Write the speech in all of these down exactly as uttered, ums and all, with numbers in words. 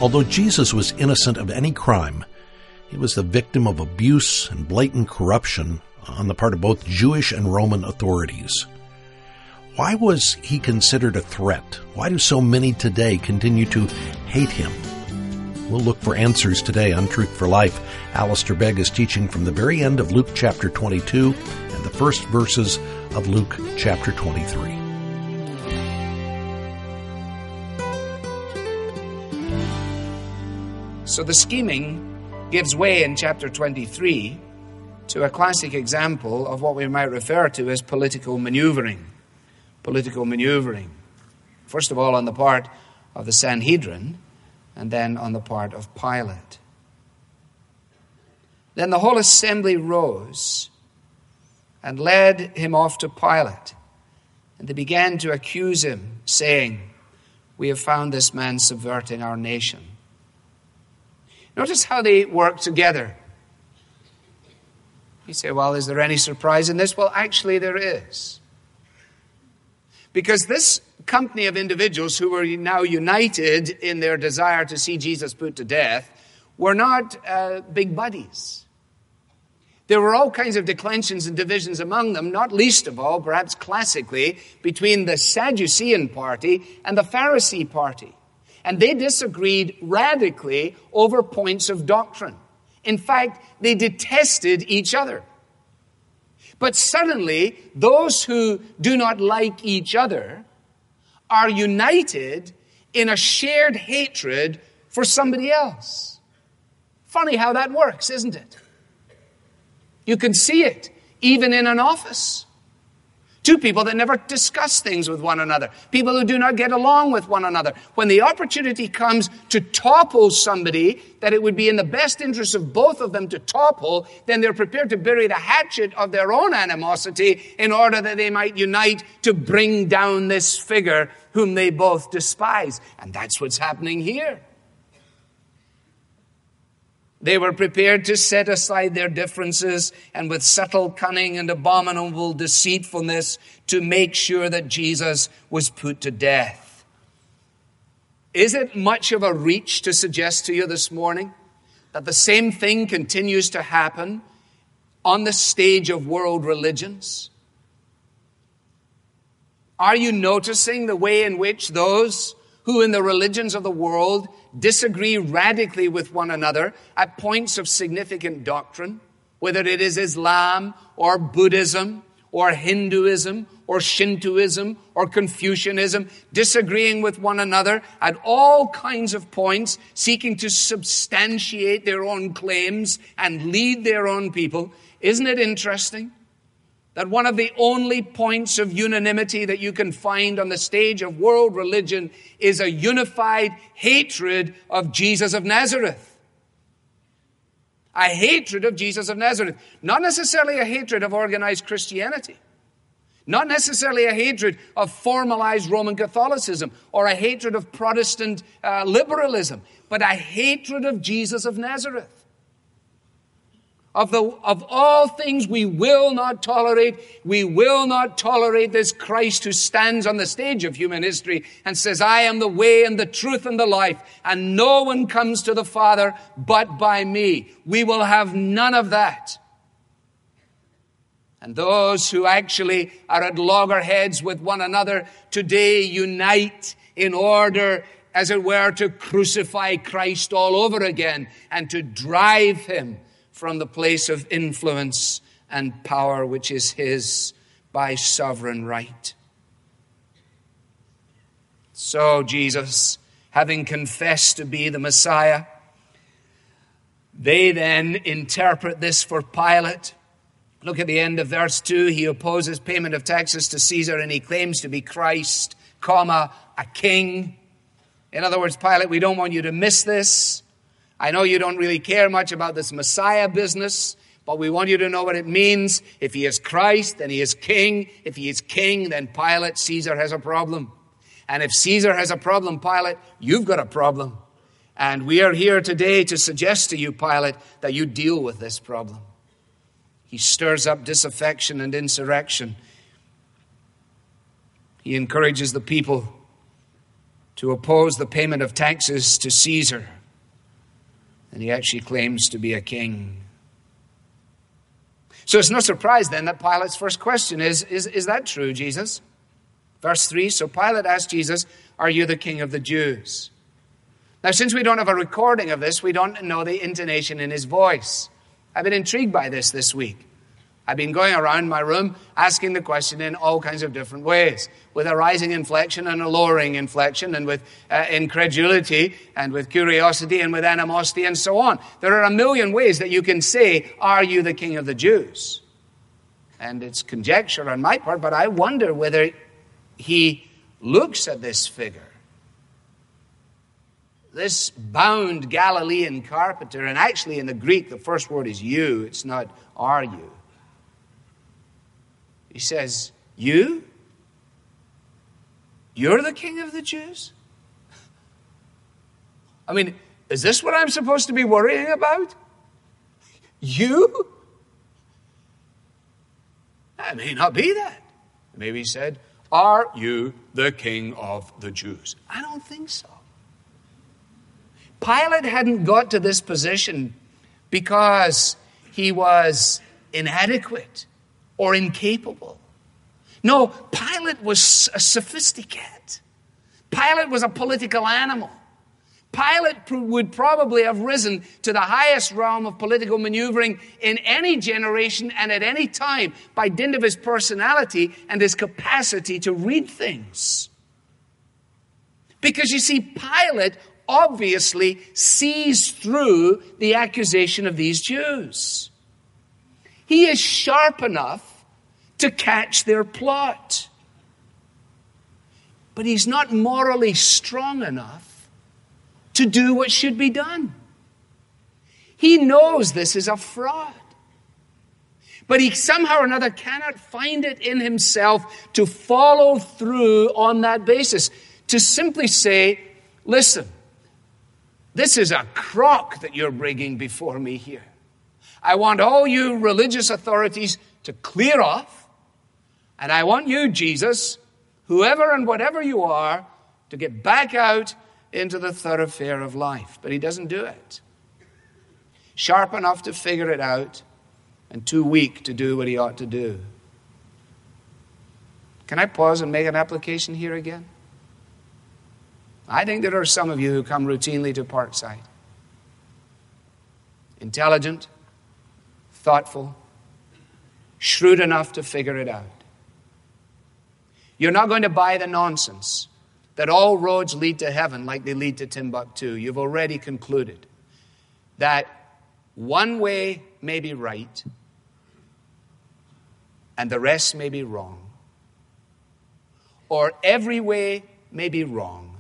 Although Jesus was innocent of any crime, he was the victim of abuse and blatant corruption on the part of both Jewish and Roman authorities. Why was he considered a threat? Why do so many today continue to hate him? We'll look for answers today on Truth for Life. Alistair Begg is teaching from the very end of Luke chapter twenty-two and the first verses of Luke chapter twenty-three. So the scheming gives way in chapter twenty-three to a classic example of what we might refer to as political maneuvering. Political maneuvering. First of all, on the part of the Sanhedrin, and then on the part of Pilate. Then the whole assembly rose and led him off to Pilate, and they began to accuse him, saying, "We have found this man subverting our nation." Notice how they work together. You say, well, is there any surprise in this? Well, actually there is. Because this company of individuals who were now united in their desire to see Jesus put to death were not uh, big buddies. There were all kinds of declensions and divisions among them, not least of all, perhaps classically, between the Sadducean party and the Pharisee party. And they disagreed radically over points of doctrine. In fact, they detested each other. But suddenly, those who do not like each other are united in a shared hatred for somebody else. Funny how that works, isn't it? You can see it even in an office. Two people that never discuss things with one another. People who do not get along with one another. When the opportunity comes to topple somebody that it would be in the best interest of both of them to topple, then they're prepared to bury the hatchet of their own animosity in order that they might unite to bring down this figure whom they both despise. And that's what's happening here. They were prepared to set aside their differences and with subtle cunning and abominable deceitfulness to make sure that Jesus was put to death. Is it much of a reach to suggest to you this morning that the same thing continues to happen on the stage of world religions? Are you noticing the way in which those who in the religions of the world disagree radically with one another at points of significant doctrine, whether it is Islam or Buddhism or Hinduism or Shintoism or Confucianism, disagreeing with one another at all kinds of points, seeking to substantiate their own claims and lead their own people? Isn't it interesting that one of the only points of unanimity that you can find on the stage of world religion is a unified hatred of Jesus of Nazareth? A hatred of Jesus of Nazareth. Not necessarily a hatred of organized Christianity. Not necessarily a hatred of formalized Roman Catholicism or a hatred of Protestant uh, liberalism, but a hatred of Jesus of Nazareth. Of the, of all things we will not tolerate, we will not tolerate this Christ who stands on the stage of human history and says, "I am the way and the truth and the life, and no one comes to the Father but by me." We will have none of that. And those who actually are at loggerheads with one another today unite in order, as it were, to crucify Christ all over again and to drive him from the place of influence and power which is his by sovereign right. So Jesus, having confessed to be the Messiah, they then interpret this for Pilate. Look at the end of verse two. He opposes payment of taxes to Caesar and he claims to be Christ, comma, a king. In other words, Pilate, we don't want you to miss this. I know you don't really care much about this Messiah business, but we want you to know what it means. If he is Christ, then he is king. If he is king, then Pilate, Caesar has a problem. And if Caesar has a problem, Pilate, you've got a problem. And we are here today to suggest to you, Pilate, that you deal with this problem. He stirs up disaffection and insurrection. He encourages the people to oppose the payment of taxes to Caesar. And he actually claims to be a king. So it's no surprise then that Pilate's first question is, is, is that true, Jesus? Verse three, so Pilate asked Jesus, are you the king of the Jews? Now, since we don't have a recording of this, we don't know the intonation in his voice. I've been intrigued by this this week. I've been going around my room asking the question in all kinds of different ways, with a rising inflection and a lowering inflection, and with uh, incredulity and with curiosity and with animosity and so on. There are a million ways that you can say, are you the king of the Jews? And it's conjecture on my part, but I wonder whether he looks at this figure, this bound Galilean carpenter, and actually in the Greek the first word is you, it's not are you. He says, you? You're the king of the Jews? I mean, is this what I'm supposed to be worrying about? You? That may not be that. Maybe he said, are you the king of the Jews? I don't think so. Pilate hadn't got to this position because he was inadequate or incapable. No, Pilate was a sophisticate. Pilate was a political animal. Pilate would probably have risen to the highest realm of political maneuvering in any generation and at any time by dint of his personality and his capacity to read things. Because you see, Pilate obviously sees through the accusation of these Jews. He is sharp enough to catch their plot. But he's not morally strong enough to do what should be done. He knows this is a fraud. But he somehow or another cannot find it in himself to follow through on that basis. To simply say, listen, this is a crock that you're bringing before me here. I want all you religious authorities to clear off. And I want you, Jesus, whoever and whatever you are, to get back out into the thoroughfare of life. But he doesn't do it. Sharp enough to figure it out and too weak to do what he ought to do. Can I pause and make an application here again? I think there are some of you who come routinely to Parkside. Intelligent, thoughtful, shrewd enough to figure it out. You're not going to buy the nonsense that all roads lead to heaven like they lead to Timbuktu. You've already concluded that one way may be right and the rest may be wrong. Or every way may be wrong.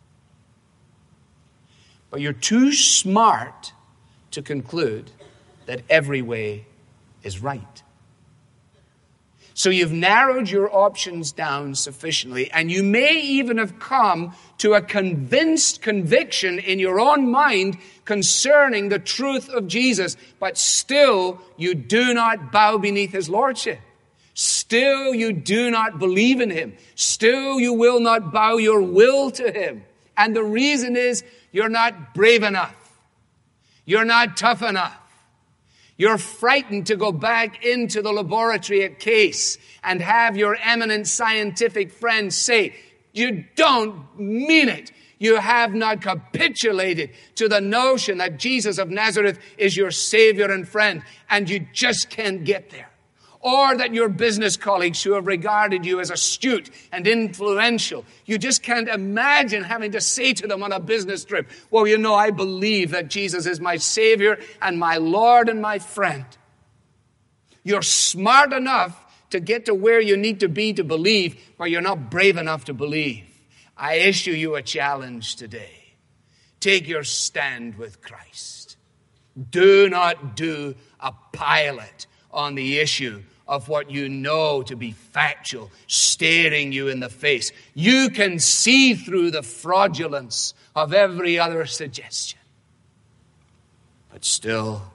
But you're too smart to conclude that every way is right. So you've narrowed your options down sufficiently, and you may even have come to a convinced conviction in your own mind concerning the truth of Jesus, but still you do not bow beneath his lordship. Still you do not believe in him. Still you will not bow your will to him. And the reason is you're not brave enough. You're not tough enough. You're frightened to go back into the laboratory at Case and have your eminent scientific friends say, you don't mean it. You have not capitulated to the notion that Jesus of Nazareth is your Savior and friend, and you just can't get there. Or that your business colleagues who have regarded you as astute and influential, you just can't imagine having to say to them on a business trip, well, you know, I believe that Jesus is my Savior and my Lord and my friend. You're smart enough to get to where you need to be to believe, but you're not brave enough to believe. I issue you a challenge today. Take your stand with Christ. Do not do a Pilate on the issue of what you know to be factual, staring you in the face. You can see through the fraudulence of every other suggestion. But still,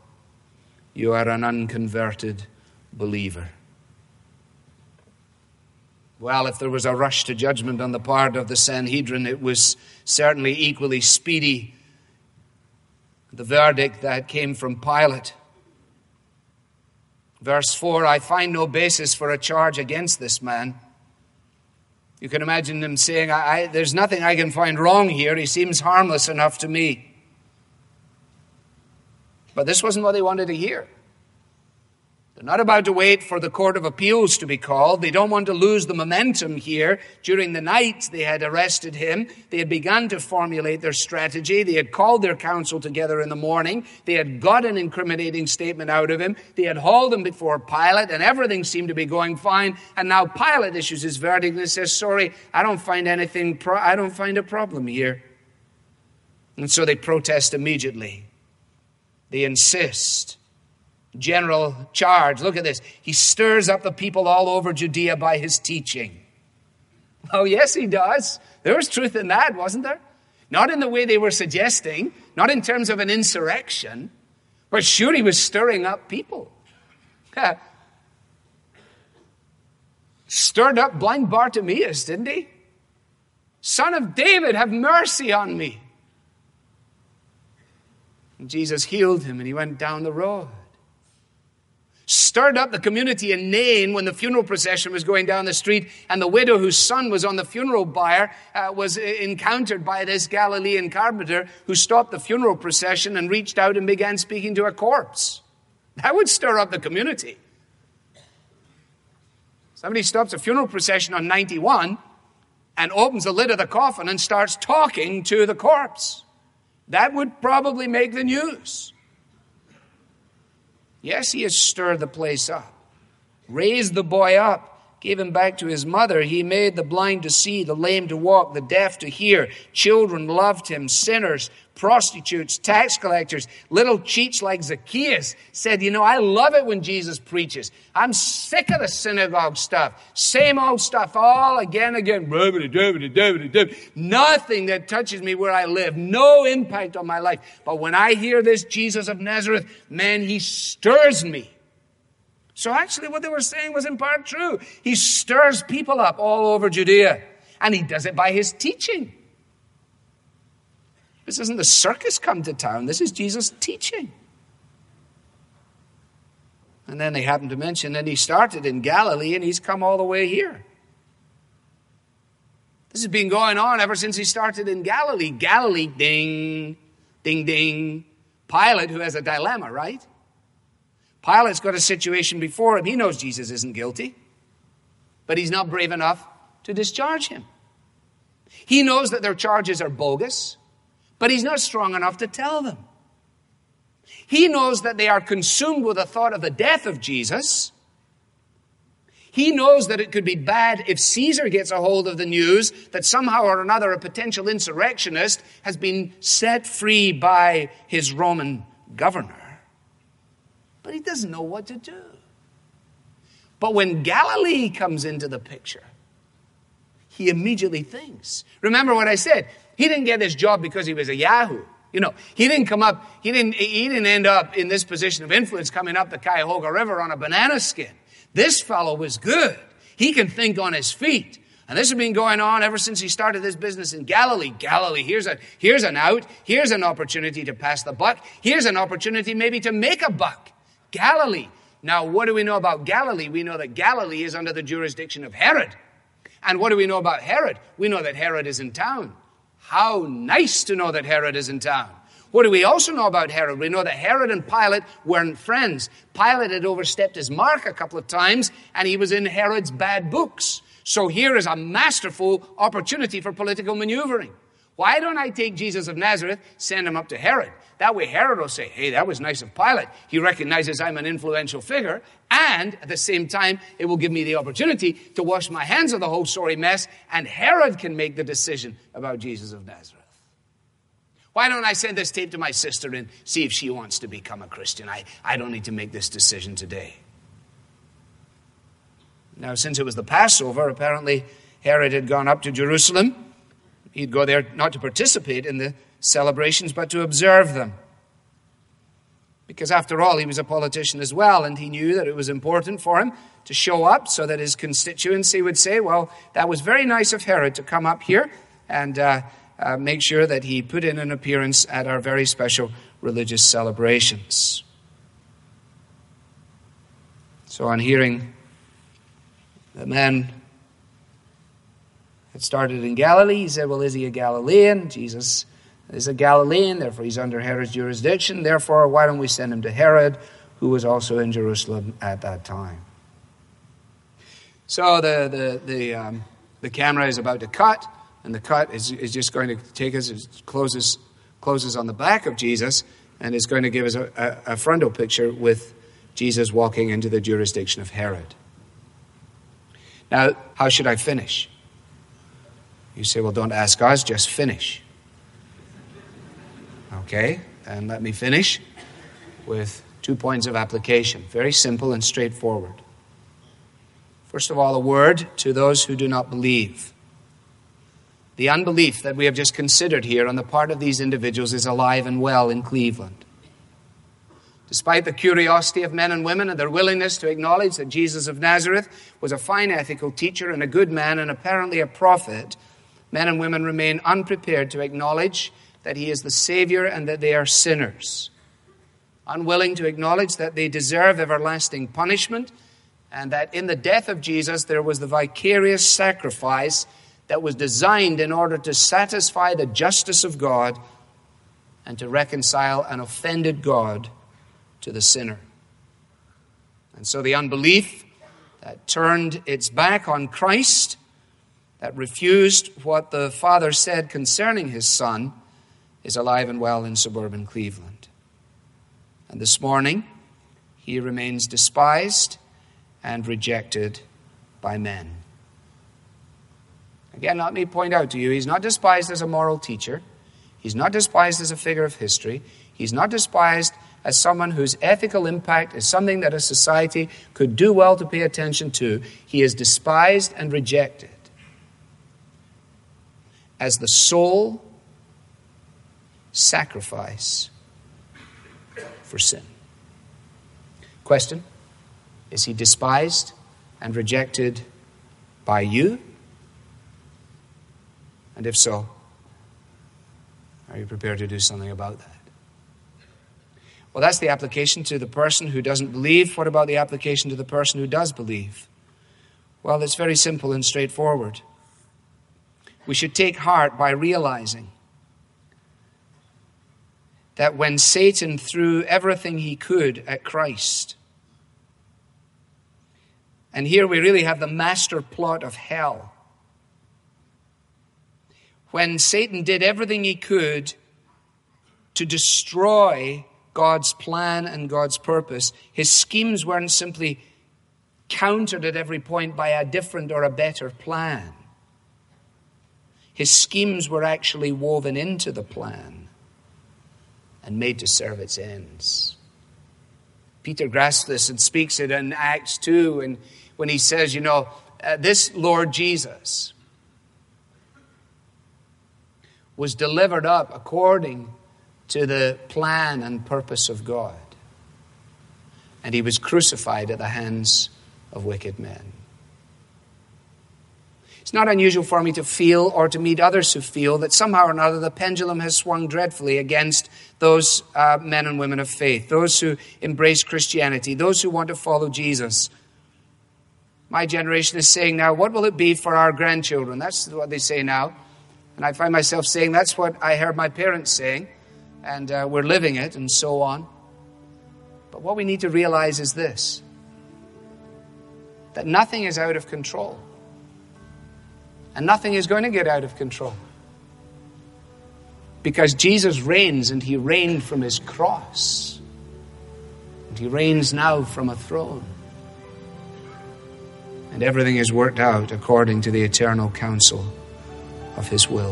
you are an unconverted believer. Well, if there was a rush to judgment on the part of the Sanhedrin, it was certainly equally speedy. The verdict that came from Pilate. Verse four, I find no basis for a charge against this man. You can imagine him saying, I, I, there's nothing I can find wrong here. He seems harmless enough to me. But this wasn't what they wanted to hear. They're not about to wait for the Court of Appeals to be called. They don't want to lose the momentum here. During the night, they had arrested him. They had begun to formulate their strategy. They had called their council together in the morning. They had got an incriminating statement out of him. They had hauled him before Pilate, and everything seemed to be going fine. And now Pilate issues his verdict and says, sorry, I don't find anything, pro- I don't find a problem here. And so they protest immediately. They insist. General charge. Look at this. He stirs up the people all over Judea by his teaching. Oh, yes, he does. There was truth in that, wasn't there? Not in the way they were suggesting, not in terms of an insurrection, but sure, he was stirring up people. Stirred up blind Bartimaeus, didn't he? Son of David, have mercy on me. And Jesus healed him and he went down the road. Stirred up the community in Nain when the funeral procession was going down the street, and the widow whose son was on the funeral bier uh, was encountered by this Galilean carpenter who stopped the funeral procession and reached out and began speaking to a corpse. That would stir up the community. Somebody stops a funeral procession on ninety-one and opens the lid of the coffin and starts talking to the corpse. That would probably make the news. Yes, he has stirred the place up, raised the boy up, gave him back to his mother. He made the blind to see, the lame to walk, the deaf to hear. Children loved him. Sinners, prostitutes, tax collectors, little cheats like Zacchaeus said, you know, I love it when Jesus preaches. I'm sick of the synagogue stuff. Same old stuff all again and again. Nothing that touches me where I live. No impact on my life. But when I hear this Jesus of Nazareth, man, he stirs me. So actually what they were saying was in part true. He stirs people up all over Judea. And he does it by his teaching. This isn't the circus come to town. This is Jesus' teaching. And then they happen to mention that he started in Galilee and he's come all the way here. This has been going on ever since he started in Galilee. Galilee, ding, ding, ding. Pilate, who has a dilemma, right? Pilate's got a situation before him. He knows Jesus isn't guilty, but he's not brave enough to discharge him. He knows that their charges are bogus, but he's not strong enough to tell them. He knows that they are consumed with the thought of the death of Jesus. He knows that it could be bad if Caesar gets a hold of the news that somehow or another a potential insurrectionist has been set free by his Roman governor. But he doesn't know what to do. But when Galilee comes into the picture, he immediately thinks. Remember what I said. He didn't get this job because he was a Yahoo. You know, he didn't come up, he didn't, he didn't end up in this position of influence coming up the Cuyahoga River on a banana skin. This fellow was good. He can think on his feet. And this has been going on ever since he started this business in Galilee. Galilee, here's a, here's an out. Here's an opportunity to pass the buck. Here's an opportunity maybe to make a buck. Galilee. Now, what do we know about Galilee? We know that Galilee is under the jurisdiction of Herod. And what do we know about Herod? We know that Herod is in town. How nice to know that Herod is in town. What do we also know about Herod? We know that Herod and Pilate weren't friends. Pilate had overstepped his mark a couple of times, and he was in Herod's bad books. So here is a masterful opportunity for political maneuvering. Why don't I take Jesus of Nazareth, send him up to Herod? That way Herod will say, hey, that was nice of Pilate. He recognizes I'm an influential figure. And at the same time, it will give me the opportunity to wash my hands of the whole sorry mess. And Herod can make the decision about Jesus of Nazareth. Why don't I send this tape to my sister and see if she wants to become a Christian? I, I don't need to make this decision today. Now, since it was the Passover, apparently Herod had gone up to Jerusalem. He'd go there not to participate in the celebrations, but to observe them. Because after all, he was a politician as well, and he knew that it was important for him to show up so that his constituency would say, well, that was very nice of Herod to come up here and uh, uh, make sure that he put in an appearance at our very special religious celebrations. So on hearing the man had started in Galilee, he said, well, is he a Galilean? Jesus is a Galilean, therefore he's under Herod's jurisdiction. Therefore, why don't we send him to Herod, who was also in Jerusalem at that time? So the the the, um, the camera is about to cut, and the cut is, is just going to take us, it closes, closes on the back of Jesus, and is going to give us a, a, a frontal picture with Jesus walking into the jurisdiction of Herod. Now, how should I finish? You say, well, don't ask us, just finish. Okay, and let me finish with two points of application. Very simple and straightforward. First of all, a word to those who do not believe. The unbelief that we have just considered here on the part of these individuals is alive and well in Cleveland. Despite the curiosity of men and women and their willingness to acknowledge that Jesus of Nazareth was a fine ethical teacher and a good man and apparently a prophet, men and women remain unprepared to acknowledge that he is the Savior and that they are sinners, unwilling to acknowledge that they deserve everlasting punishment and that in the death of Jesus there was the vicarious sacrifice that was designed in order to satisfy the justice of God and to reconcile an offended God to the sinner. And so the unbelief that turned its back on Christ, that refused what the Father said concerning his Son, is alive and well in suburban Cleveland. And this morning, he remains despised and rejected by men. Again, let me point out to you, he's not despised as a moral teacher. He's not despised as a figure of history. He's not despised as someone whose ethical impact is something that a society could do well to pay attention to. He is despised and rejected as the sole sacrifice for sin. Question: is he despised and rejected by you? And if so, are you prepared to do something about that? Well, that's the application to the person who doesn't believe. What about the application to the person who does believe? Well, it's very simple and straightforward. We should take heart by realizing that when Satan threw everything he could at Christ, and here we really have the master plot of hell, when Satan did everything he could to destroy God's plan and God's purpose, his schemes weren't simply countered at every point by a different or a better plan. His schemes were actually woven into the plan and made to serve its ends. Peter grasps this and speaks it in Acts two, and when he says, you know, uh, this Lord Jesus was delivered up according to the plan and purpose of God. And he was crucified at the hands of wicked men. It's not unusual for me to feel or to meet others who feel that somehow or another the pendulum has swung dreadfully against those uh, men and women of faith, those who embrace Christianity, those who want to follow Jesus. My generation is saying now, what will it be for our grandchildren? That's what they say now. And I find myself saying, that's what I heard my parents saying. And uh, we're living it, and so on. But what we need to realize is this: that nothing is out of control. And nothing is going to get out of control. Because Jesus reigns, and he reigned from his cross. And he reigns now from a throne. And everything is worked out according to the eternal counsel of his will.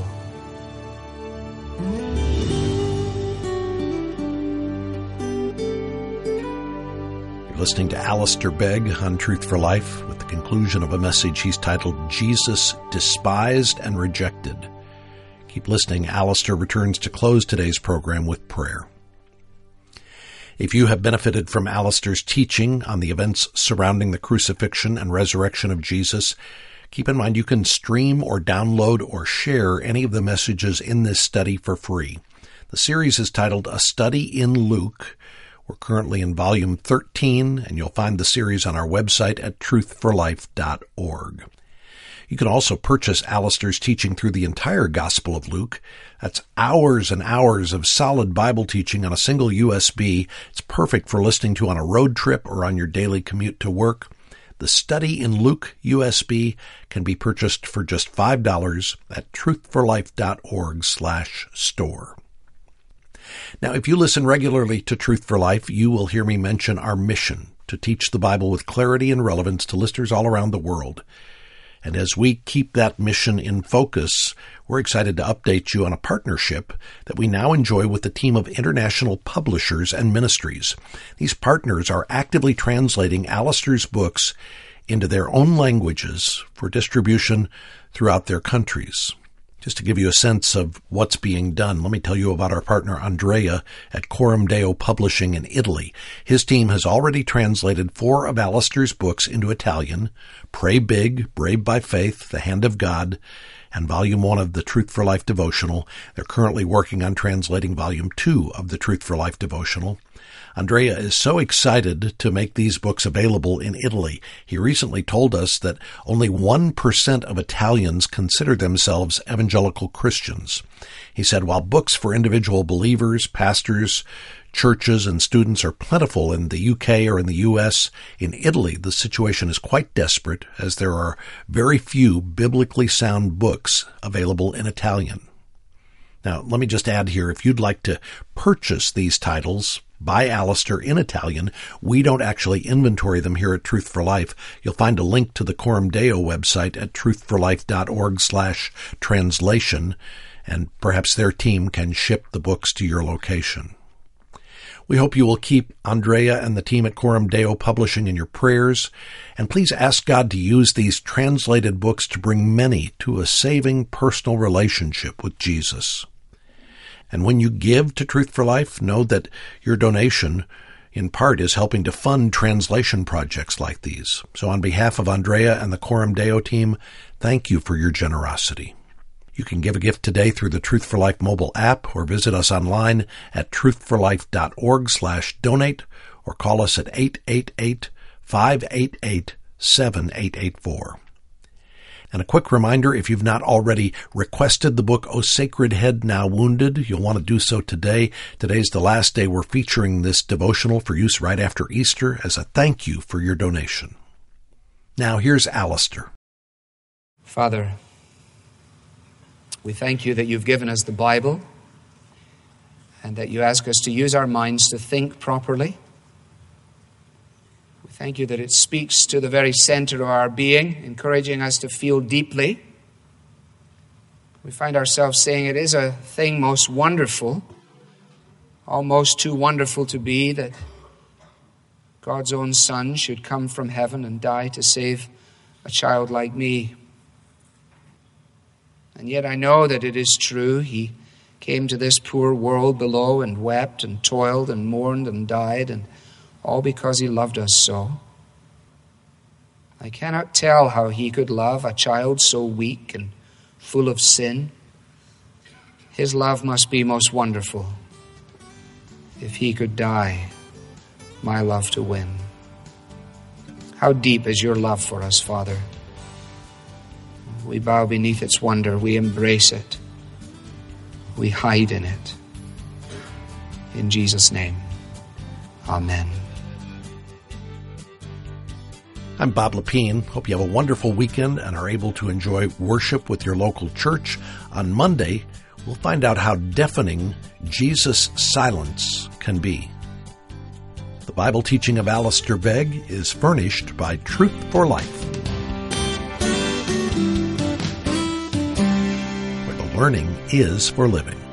Listening to Alistair Begg on Truth for Life with the conclusion of a message he's titled, Jesus Despised and Rejected. Keep listening. Alistair returns to close today's program with prayer. If you have benefited from Alistair's teaching on the events surrounding the crucifixion and resurrection of Jesus, keep in mind you can stream or download or share any of the messages in this study for free. The series is titled A Study in Luke. We're currently in volume thirteen, and you'll find the series on our website at truth for life dot org. You can also purchase Alistair's teaching through the entire Gospel of Luke. That's hours and hours of solid Bible teaching on a single U S B. It's perfect for listening to on a road trip or on your daily commute to work. The Study in Luke U S B can be purchased for just five dollars at truth for life dot org slash store. Now, if you listen regularly to Truth for Life, you will hear me mention our mission to teach the Bible with clarity and relevance to listeners all around the world. And as we keep that mission in focus, we're excited to update you on a partnership that we now enjoy with a team of international publishers and ministries. These partners are actively translating Alistair's books into their own languages for distribution throughout their countries. Just to give you a sense of what's being done, let me tell you about our partner Andrea at Coram Deo Publishing in Italy. His team has already translated four of Alistair's books into Italian: Pray Big, Brave by Faith, The Hand of God, and Volume one of the Truth for Life Devotional. They're currently working on translating Volume two of the Truth for Life Devotional. Andrea is so excited to make these books available in Italy. He recently told us that only one percent of Italians consider themselves evangelical Christians. He said, while books for individual believers, pastors, churches, and students are plentiful in the U K or in the U S, in Italy the situation is quite desperate, as there are very few biblically sound books available in Italian. Now, let me just add here, if you'd like to purchase these titles by Alistair in Italian, we don't actually inventory them here at Truth for Life. You'll find a link to the Coram Deo website at truth for life dot org slash translation, and perhaps their team can ship the books to your location. We hope you will keep Andrea and the team at Coram Deo Publishing in your prayers, and please ask God to use these translated books to bring many to a saving personal relationship with Jesus. And when you give to Truth for Life, know that your donation, in part, is helping to fund translation projects like these. So on behalf of Andrea and the Coram Deo team, thank you for your generosity. You can give a gift today through the Truth for Life mobile app, or visit us online at truth for life dot org slash donate, or call us at eight eight eight, five eight eight, seven eight eight four. And a quick reminder, if you've not already requested the book, O Sacred Head Now Wounded, you'll want to do so today. Today's the last day we're featuring this devotional for use right after Easter as a thank you for your donation. Now here's Alistair. Father, we thank you that you've given us the Bible and that you ask us to use our minds to think properly. We thank you that it speaks to the very center of our being, encouraging us to feel deeply. We find ourselves saying it is a thing most wonderful, almost too wonderful to be, that God's own Son should come from heaven and die to save a child like me. And yet I know that it is true. He came to this poor world below and wept and toiled and mourned and died, and all because he loved us so. I cannot tell how he could love a child so weak and full of sin. His love must be most wonderful. If he could die, my love to win. How deep is your love for us, Father? We bow beneath its wonder. We embrace it. We hide in it. In Jesus' name, amen. I'm Bob Lepine. Hope you have a wonderful weekend and are able to enjoy worship with your local church. On Monday, we'll find out how deafening Jesus' silence can be. The Bible teaching of Alistair Begg is furnished by Truth for Life, where the learning is for living.